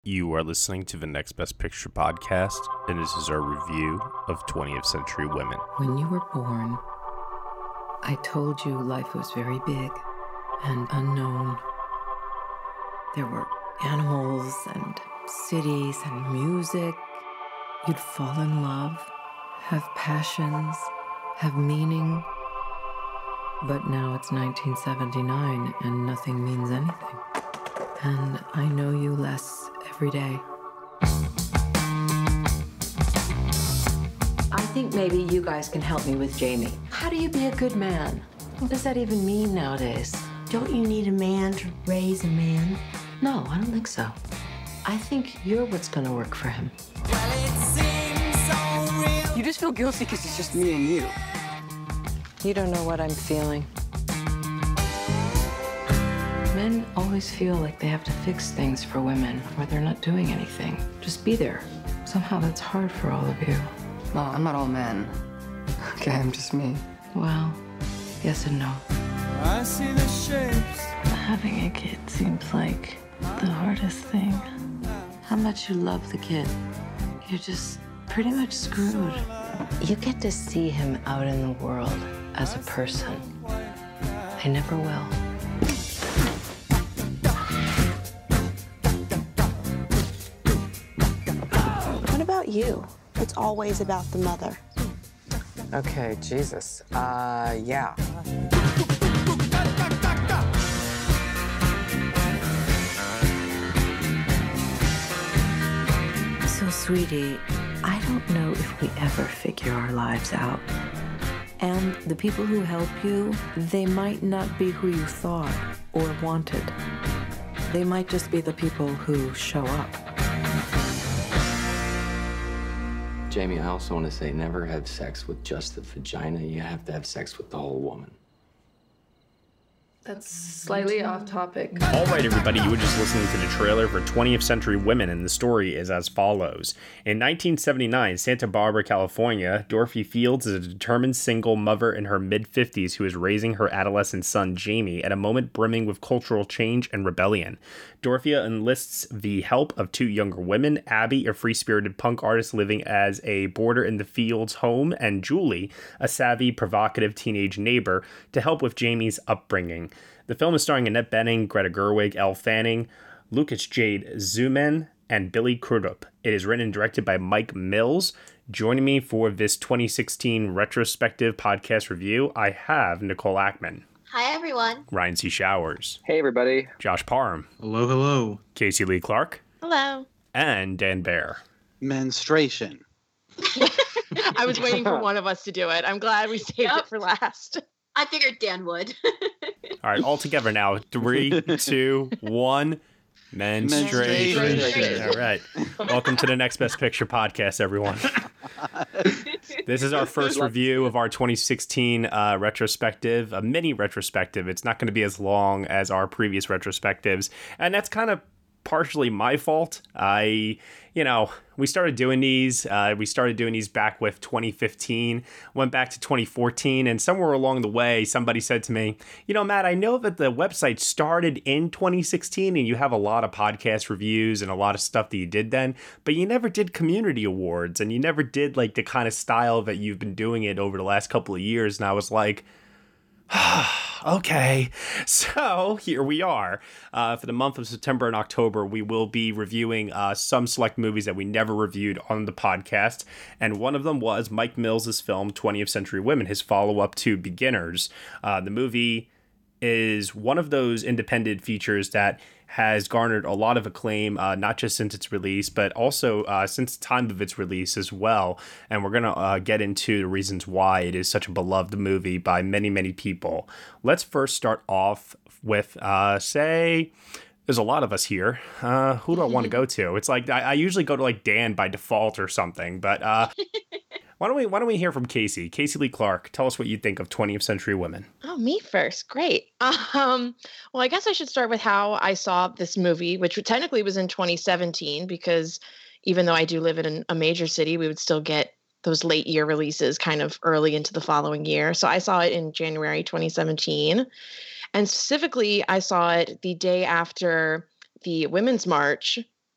You are listening to the Next Best Picture podcast, and this is our review of 20th Century Women. When you were born, I told you life was very big and unknown. There were animals and cities and music. You'd fall in love, have passions, have meaning. But now it's 1979 and nothing means anything. And I know you less every day. I think maybe you guys can help me with Jamie. How do you be a good man? What does that even mean nowadays? Don't you need a man to raise a man? No, I don't think so. I think you're what's gonna work for him. You just feel guilty because it's just me and you. You don't know what I'm feeling. Men always feel like they have to fix things for women, or they're not doing anything. Just be there. Somehow that's hard for all of you. No, I'm not all men. Okay, I'm just me. Well, yes and no. I see the shapes. Having a kid seems like the hardest thing. How much you love the kid, you're just pretty much screwed. You get to see him out in the world as a person. I never will. What about you? It's always about the mother. Okay, Jesus. Yeah. So, sweetie, I don't know if we ever figure our lives out. And the people who help you, they might not be who you thought or wanted. They might just be the people who show up. Jamie, I also want to say never have sex with just the vagina. You have to have sex with the whole woman. That's slightly off topic. All right, everybody, you were just listening to the trailer for 20th Century Women, and the story is as follows. In 1979, Santa Barbara, California, Dorothy Fields is a determined single mother in her mid-50s who is raising her adolescent son, Jamie, at a moment brimming with cultural change and rebellion. Dorothea enlists the help of two younger women, Abby, a free-spirited punk artist living as a boarder in the Fields' home, and Julie, a savvy, provocative teenage neighbor, to help with Jamie's upbringing. The film is starring Annette Bening, Greta Gerwig, Elle Fanning, Lucas Jade Zuman, and Billy Crudup. It is written and directed by Mike Mills. Joining me for this 2016 retrospective podcast review, I have Nicole Ackman. Hi, everyone. Ryan C. Showers. Hey, everybody. Josh Parham. Hello, hello. Casey Lee Clark. Hello. And Dan Baer. Menstruation. I was waiting for one of us to do it. I'm glad we saved it for last. I figured Dan would. All right, all together now. 3, 2, 1. Menstruation. All right. Welcome to the Next Best Picture podcast, everyone. This is our first review of our 2016 retrospective, a mini retrospective. It's not going to be as long as our previous retrospectives, and that's kind of partially my fault. We started doing these. We started doing these back with 2015, went back to 2014, and somewhere along the way, somebody said to me, Matt, I know that the website started in 2016 and you have a lot of podcast reviews and a lot of stuff that you did then, but you never did community awards and you never did like the kind of style that you've been doing it over the last couple of years. And I was like, okay, so here we are. For the month of September and October, we will be reviewing some select movies that we never reviewed on the podcast, and one of them was Mike Mills' film 20th Century Women, his follow-up to Beginners. The movie is one of those independent features that has garnered a lot of acclaim, not just since its release, but also since the time of its release as well. And we're going to get into the reasons why it is such a beloved movie by many, many people. Let's first start off with, there's a lot of us here. Who do I want to go to? It's like, I usually go to like Dan by default or something, but why don't we hear from Casey? Casey Lee Clark, tell us what you think of 20th Century Women. Oh, me first. Great. Well, I guess I should start with how I saw this movie, which technically was in 2017, because even though I do live in a major city, we would still get those late year releases kind of early into the following year. So I saw it in January 2017. And specifically, I saw it the day after the Women's March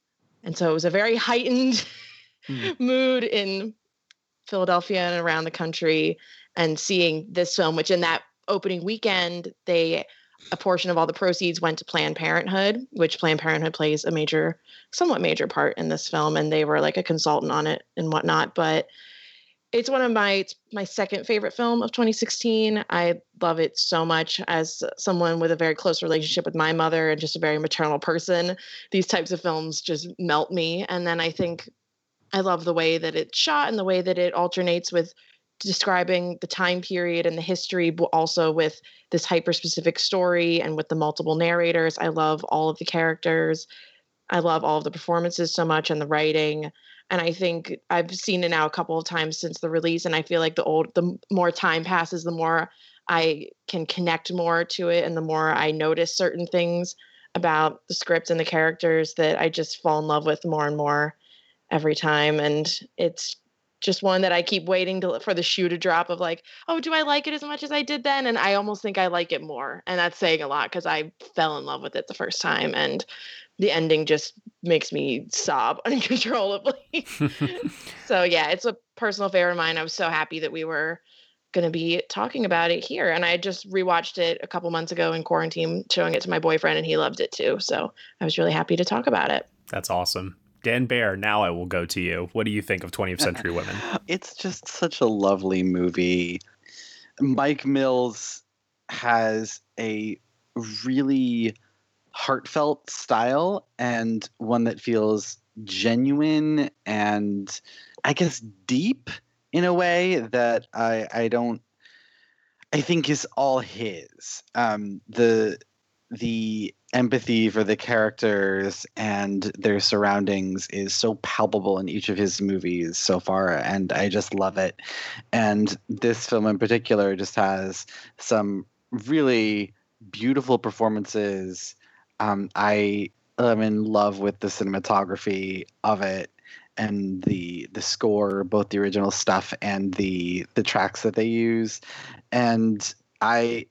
And so it was a very heightened mood in Philadelphia and around the country, and seeing this film, which in that opening weekend, a portion of all the proceeds went to Planned Parenthood, which Planned Parenthood plays a somewhat major part in this film. And they were like a consultant on it and whatnot. But it's one of my second favorite film of 2016. I love it so much. As someone with a very close relationship with my mother and just a very maternal person, these types of films just melt me. And then I think I love the way that it's shot and the way that it alternates with describing the time period and the history, but also with this hyper-specific story and with the multiple narrators. I love all of the characters. I love all of the performances so much, and the writing. And I think I've seen it now a couple of times since the release, and I feel like the more time passes, the more I can connect more to it, and the more I notice certain things about the script and the characters that I just fall in love with more and more every time. And it's just one that I keep waiting for the shoe to drop of like, oh, do I like it as much as I did then? And I almost think I like it more. And that's saying a lot, because I fell in love with it the first time, and the ending just makes me sob uncontrollably. So yeah, it's a personal favorite of mine. I was so happy that we were going to be talking about it here. And I just rewatched it a couple months ago in quarantine, showing it to my boyfriend, and he loved it too. So I was really happy to talk about it. That's awesome. Dan Baer, now I will go to you. What do you think of 20th Century Women? It's just such a lovely movie. Mike Mills has a really heartfelt style, and one that feels genuine and I guess deep in a way that I think is all his. The empathy for the characters and their surroundings is so palpable in each of his movies so far, and I just love it. And this film in particular just has some really beautiful performances. I am in love with the cinematography of it and the score, both the original stuff and the tracks that they use. And I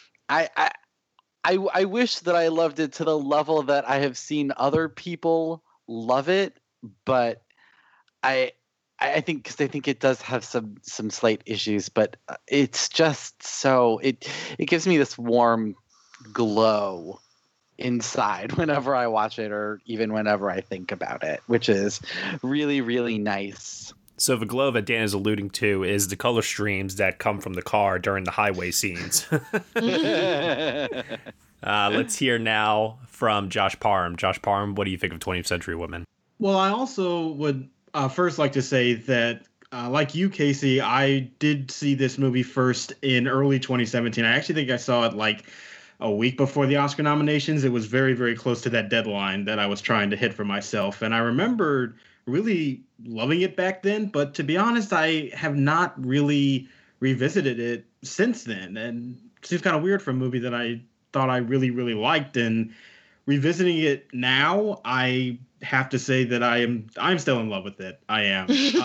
wish that I loved it to the level that I have seen other people love it, but I think, because I think it does have some slight issues, but it's just so it gives me this warm glow inside whenever I watch it, or even whenever I think about it, which is really, really nice. So the glow that Dan is alluding to is the color streams that come from the car during the highway scenes. Let's hear now from Josh Parham. Josh Parham, what do you think of 20th Century Women? Well, I also would first like to say that, like you, Casey, I did see this movie first in early 2017. I actually think I saw it like a week before the Oscar nominations. It was very, very close to that deadline that I was trying to hit for myself. And I remember really loving it back then, but to be honest, I have not really revisited it since then. And it seems kind of weird for a movie that I thought I really, really liked. And revisiting it now, I have to say that I'm still in love with it. I am.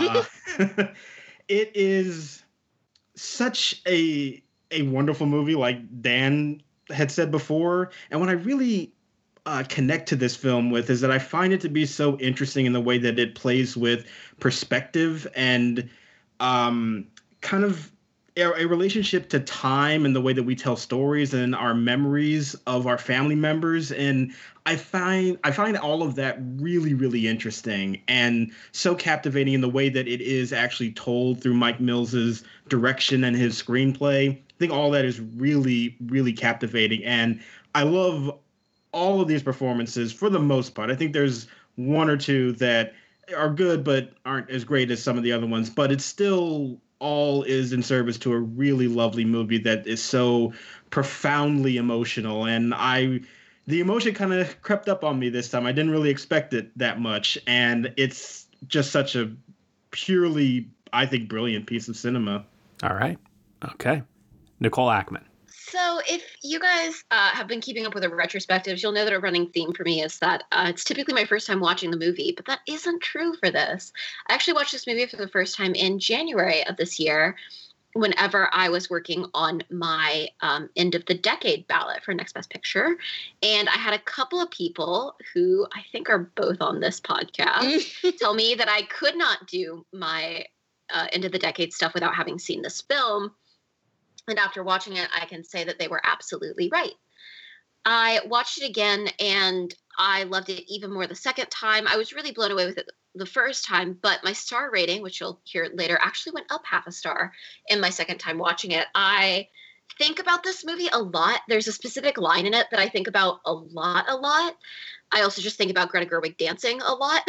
It is such a wonderful movie, like Dan had said before. And what I really connect to this film with is that I find it to be so interesting in the way that it plays with perspective and kind of a relationship to time and the way that we tell stories and our memories of our family members. And I find all of that really, really interesting and so captivating in the way that it is actually told through Mike Mills's direction and his screenplay. I think all that is really, really captivating. And I love all of these performances for the most part. I think there's one or two that are good but aren't as great as some of the other ones, but it's still all is in service to a really lovely movie that is so profoundly emotional. And the emotion kind of crept up on me this time. I didn't really expect it that much, and it's just such a purely, I think, brilliant piece of cinema. All right. Okay. Nicole Ackman. So if you guys have been keeping up with the retrospectives, you'll know that a running theme for me is that it's typically my first time watching the movie, but that isn't true for this. I actually watched this movie for the first time in January of this year, whenever I was working on my end of the decade ballot for Next Best Picture. And I had a couple of people who I think are both on this podcast tell me that I could not do my end of the decade stuff without having seen this film. And after watching it, I can say that they were absolutely right. I watched it again and I loved it even more the second time. I was really blown away with it the first time, but my star rating, which you'll hear later, actually went up half a star in my second time watching it. I think about this movie a lot. There's a specific line in it that I think about a lot. I also just think about Greta Gerwig dancing a lot.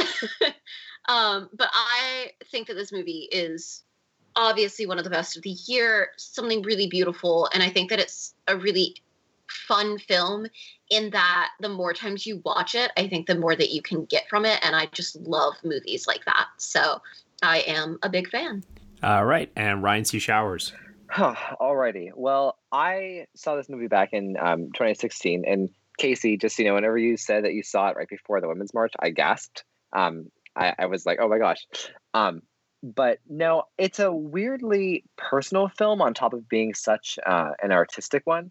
But I think that this movie is obviously one of the best of the year, something really beautiful. And I think that it's a really fun film in that the more times you watch it, I think the more that you can get from it. And I just love movies like that. So I am a big fan. All right. And Ryan C. Showers. Alrighty. Well, I saw this movie back in 2016. And Casey, just, whenever you said that you saw it right before the Women's March, I gasped. I was like, oh my gosh. But no, it's a weirdly personal film on top of being such an artistic one.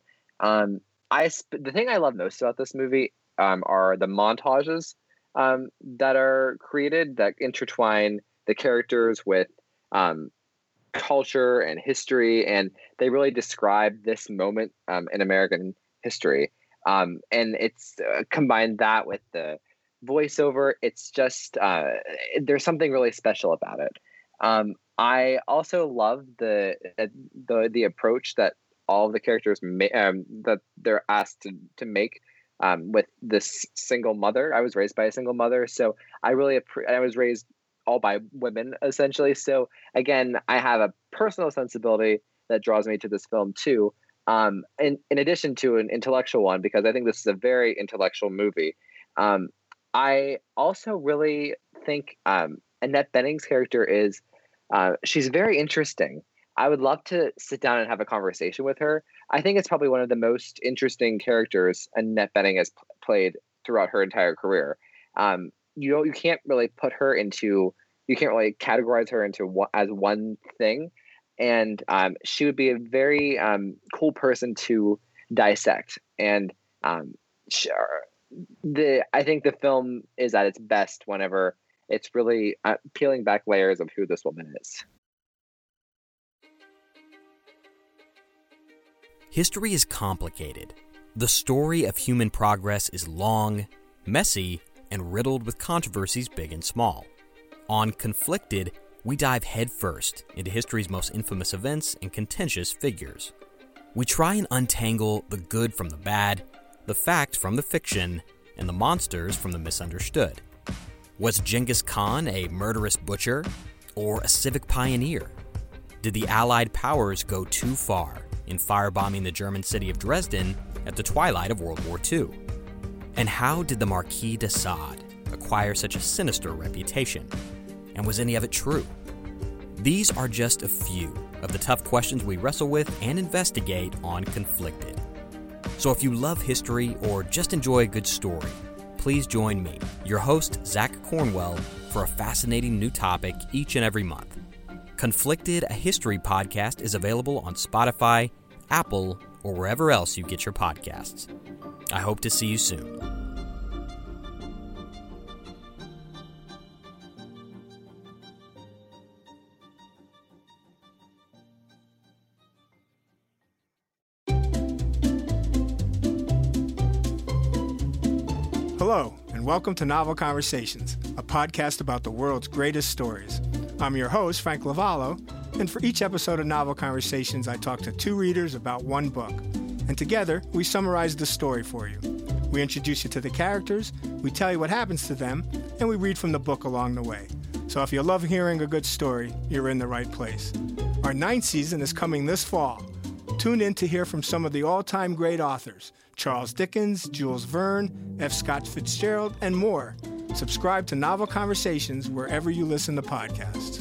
The thing I love most about this movie are the montages that are created that intertwine the characters with culture and history, and they really describe this moment in American history. And it's combined that with the voiceover. It's just there's something really special about it. I also love the approach that all of the characters that they're asked to make with this single mother. I was raised by a single mother, so I was raised all by women essentially. So again, I have a personal sensibility that draws me to this film too. In addition to an intellectual one, because I think this is a very intellectual movie. I also really think Annette Bening's character is she's very interesting. I would love to sit down and have a conversation with her. I think it's probably one of the most interesting characters Annette Bening has played throughout her entire career. You can't really you can't really categorize her into as one thing. And she would be a very cool person to dissect. And I think the film is at its best whenever it's really peeling back layers of who this woman is. History is complicated. The story of human progress is long, messy, and riddled with controversies big and small. On Conflicted, we dive headfirst into history's most infamous events and contentious figures. We try and untangle the good from the bad, the fact from the fiction, and the monsters from the misunderstood. Was Genghis Khan a murderous butcher or a civic pioneer? Did the Allied powers go too far in firebombing the German city of Dresden at the twilight of World War II? And how did the Marquis de Sade acquire such a sinister reputation? And was any of it true? These are just a few of the tough questions we wrestle with and investigate on Conflicted. So if you love history or just enjoy a good story, please join me, your host, Zach Cornwell, for a fascinating new topic each and every month. Conflicted, a history podcast, is available on Spotify, Apple, or wherever else you get your podcasts. I hope to see you soon. Hello, and welcome to Novel Conversations, a podcast about the world's greatest stories. I'm your host, Frank Lavallo, and for each episode of Novel Conversations, I talk to two readers about one book. And together, we summarize the story for you. We introduce you to the characters, we tell you what happens to them, and we read from the book along the way. So if you love hearing a good story, you're in the right place. Our 9th season is coming this fall. Tune in to hear from some of the all-time great authors, Charles Dickens, Jules Verne, F. Scott Fitzgerald, and more. Subscribe to Novel Conversations wherever you listen to podcasts.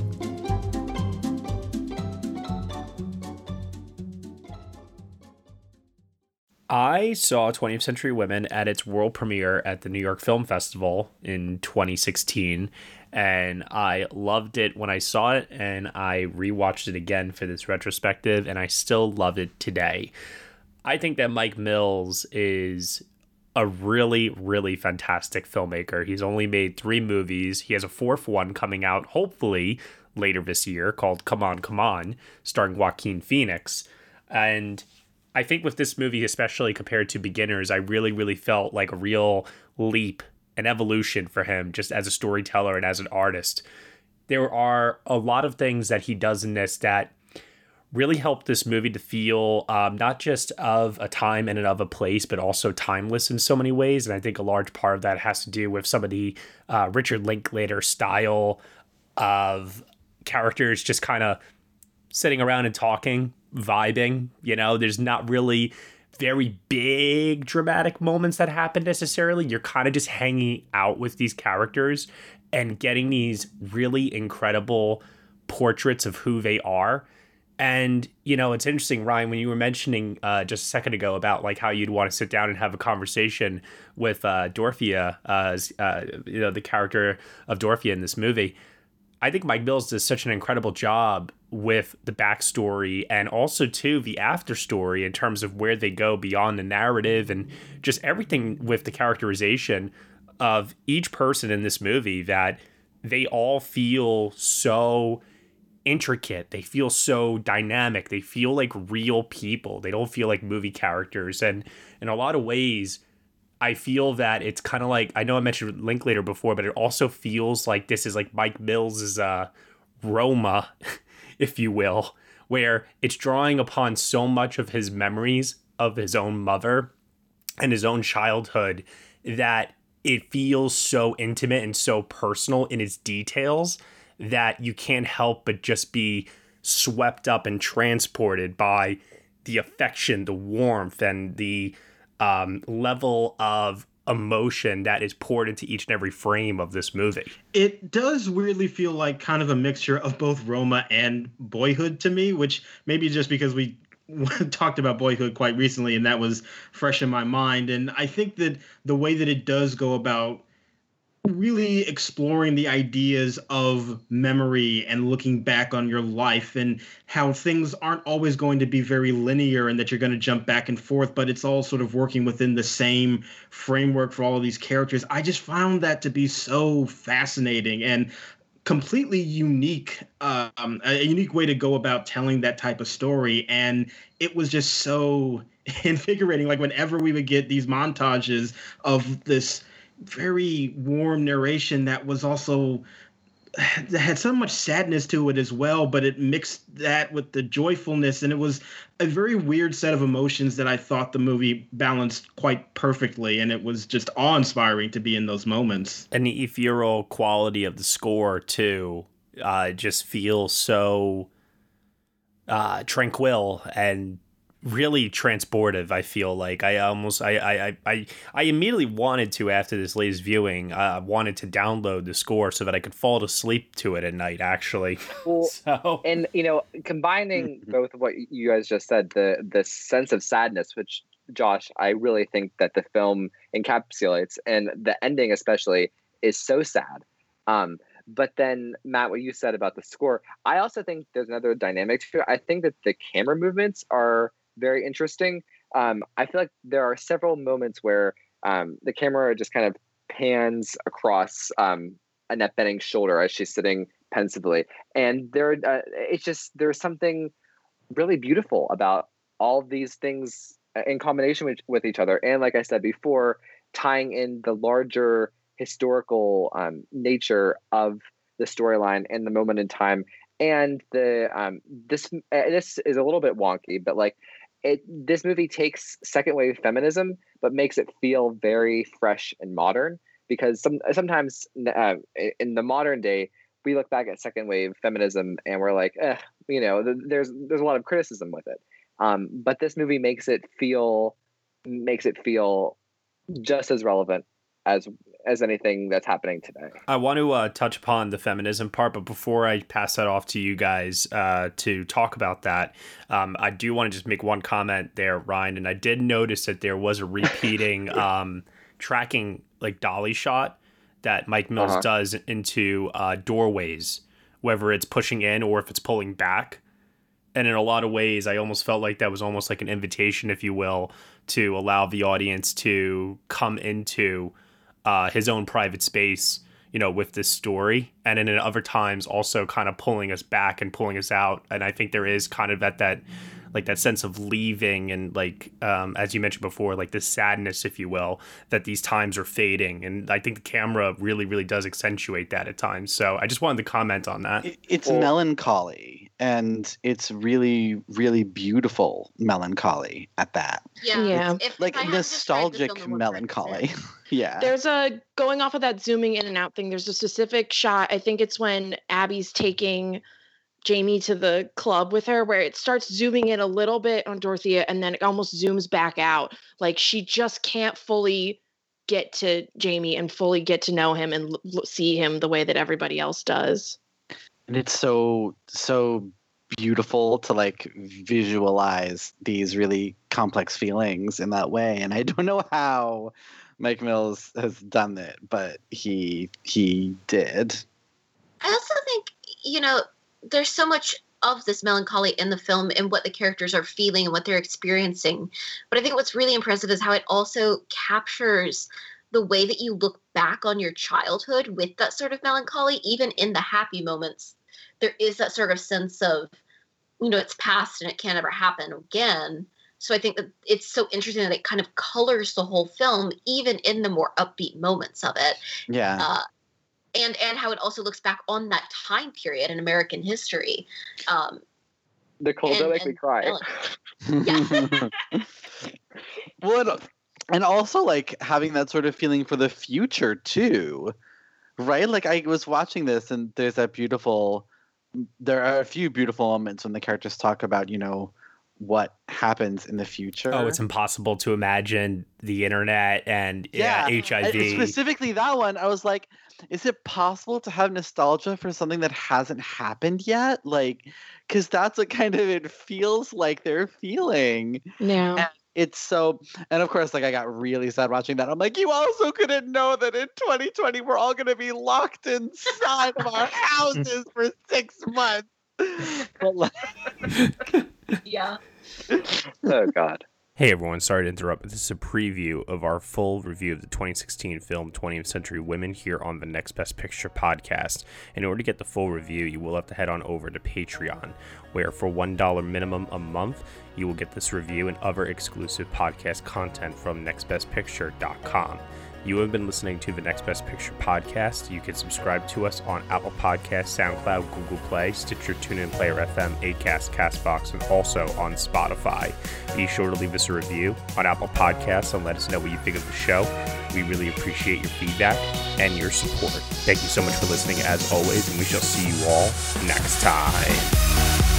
I saw 20th Century Women at its world premiere at the New York Film Festival in 2016, and I loved it when I saw it, and I rewatched it again for this retrospective, and I still love it today. I think that Mike Mills is a really, really fantastic filmmaker. He's only made 3 movies. He has a 4th one coming out, hopefully, later this year called Come On, Come On, starring Joaquin Phoenix. And I think with this movie, especially compared to Beginners, I really, really felt like a real leap, an evolution for him just as a storyteller and as an artist. There are a lot of things that he does in this that really helped this movie to feel not just of a time and of a place, but also timeless in so many ways. And I think a large part of that has to do with some of the Richard Linklater style of characters just kind of sitting around and talking, vibing. You know, there's not really very big dramatic moments that happen necessarily. You're kind of just hanging out with these characters and getting these really incredible portraits of who they are. And, you know, it's interesting, Ryan, when you were mentioning just a second ago about like how you'd want to sit down and have a conversation with Dorothea, you know, the character of Dorothea in this movie. I think Mike Mills does such an incredible job with the backstory and also, too, the after story in terms of where they go beyond the narrative and just everything with the characterization of each person in this movie, that they all feel so intricate. They feel so dynamic. They feel like real people. They don't feel like movie characters. And in a lot of ways, I feel that it's kind of like, I know I mentioned Linklater before, but it also feels like this is like Mike Mills's Roma, if you will, where it's drawing upon so much of his memories of his own mother and his own childhood that it feels so intimate and so personal in its details that you can't help but just be swept up and transported by the affection, the warmth, and the level of emotion that is poured into each and every frame of this movie. It does weirdly feel like kind of a mixture of both Roma and Boyhood to me, which maybe just because we talked about Boyhood quite recently and that was fresh in my mind. And I think that the way that it does go about really exploring the ideas of memory and looking back on your life and how things aren't always going to be very linear and that you're going to jump back and forth, but it's all sort of working within the same framework for all of these characters. I just found that to be so fascinating and completely unique, a unique way to go about telling that type of story. And it was just so invigorating. Like whenever we would get these montages of this very warm narration that was also that had so much sadness to it as well, but it mixed that with the joyfulness, and it was a very weird set of emotions that I thought the movie balanced quite perfectly, and it was just awe-inspiring to be in those moments. And the ethereal quality of the score too just feels so tranquil and really transportive. I feel like I immediately wanted to, after this latest viewing, wanted to download the score so that I could fall asleep to it at night, actually. Well, and you know, combining both of what you guys just said, the sense of sadness, which Josh, I really think that the film encapsulates, and the ending especially is so sad. But then, Matt, what you said about the score, I also think there's another dynamic to it. I think that the camera movements are very interesting. I feel like there are several moments where the camera just kind of pans across Annette Bening's shoulder as she's sitting pensively, and there's something really beautiful about all these things in combination with each other. And like I said before, tying in the larger historical nature of the storyline and the moment in time. And this is a little bit wonky, but like this movie takes second wave feminism, but makes it feel very fresh and modern. Because sometimes in the modern day, we look back at second wave feminism and we're like, there's a lot of criticism with it. But this movie makes it feel just as relevant as as anything that's happening today. I want to touch upon the feminism part, but before I pass that off to you guys to talk about that, I do want to just make one comment there, Ryan. And I did notice that there was a repeating tracking like dolly shot that Mike Mills does into doorways, whether it's pushing in or if it's pulling back. And in a lot of ways, I almost felt like that was almost like an invitation, if you will, to allow the audience to come into his own private space, you know, with this story. And then at other times also kind of pulling us back and pulling us out. And I think there is kind of that sense of leaving and like, as you mentioned before, like this sadness, if you will, that these times are fading. And I think the camera really, really does accentuate that at times. So I just wanted to comment on that. It's melancholy. And it's really, really beautiful melancholy at that. Yeah. Like nostalgic melancholy. Yeah. There's going off of that zooming in and out thing, there's a specific shot. I think it's when Abby's taking Jamie to the club with her, where it starts zooming in a little bit on Dorothea and then it almost zooms back out. Like she just can't fully get to Jamie and fully get to know him and see him the way that everybody else does. And it's so beautiful to like visualize these really complex feelings in that way. And I don't know how Mike Mills has done it, but he did. I also think, you know, there's so much of this melancholy in the film and what the characters are feeling and what they're experiencing. But I think what's really impressive is how it also captures the way that you look back on your childhood with that sort of melancholy. Even in the happy moments, there is that sort of sense of, you know, it's past and it can't ever happen again. So I think that it's so interesting that it kind of colors the whole film, even in the more upbeat moments of it. Yeah. And how it also looks back on that time period in American history. Nicole, don't make me cry. Yeah. Well, and also like having that sort of feeling for the future too, right? Like I was watching this and there are a few beautiful moments when the characters talk about, you know, what happens in the future. Oh, it's impossible to imagine the internet and HIV. And specifically that one, I was like, is it possible to have nostalgia for something that hasn't happened yet? Like, because that's what kind of it feels like they're feeling. Yeah. And it's so, and of course, like I got really sad watching that. I'm like, you also couldn't know that in 2020 we're all going to be locked inside of our houses for 6 months. But like, yeah. Oh God. Hey everyone, sorry to interrupt, but this is a preview of our full review of the 2016 film 20th Century Women here on the Next Best Picture podcast. In order to get the full review, you will have to head on over to Patreon, where for $1 minimum a month, you will get this review and other exclusive podcast content from nextbestpicture.com. You have been listening to the Next Best Picture podcast. You can subscribe to us on Apple Podcasts, SoundCloud, Google Play, Stitcher, TuneIn, Player FM, Acast, CastBox, and also on Spotify. Be sure to leave us a review on Apple Podcasts and let us know what you think of the show. We really appreciate your feedback and your support. Thank you so much for listening as always, and we shall see you all next time.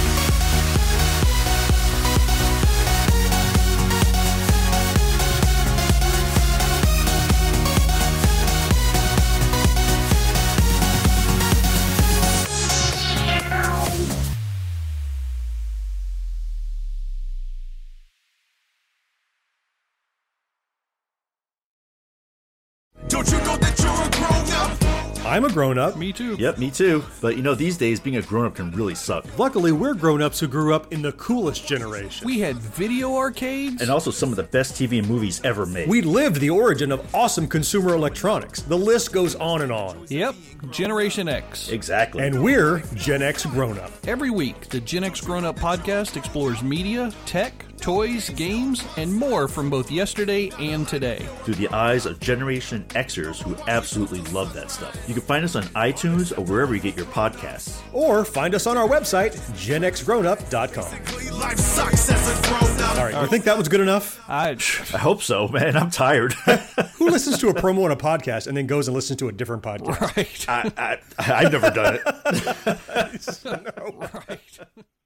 Don't you know that you're a grown-up? I'm a grown-up. Me too. Yep, me too. But you know, these days being a grown-up can really suck. Luckily, we're grown-ups who grew up in the coolest generation. We had video arcades. And also some of the best TV and movies ever made. We lived the origin of awesome consumer electronics. The list goes on and on. Yep, Generation X. Exactly. And we're Gen X grown-up. Every week, the Gen X Grown Up podcast explores media, tech, toys, games, and more from both yesterday and today. Through the eyes of Generation Xers who absolutely love that stuff. You can find us on iTunes or wherever you get your podcasts. Or find us on our website, genxgrownup.com. All right, you think that was good enough? I hope so, man. I'm tired. Who listens to a promo on a podcast and then goes and listens to a different podcast? Right. I've never done it. No. Right.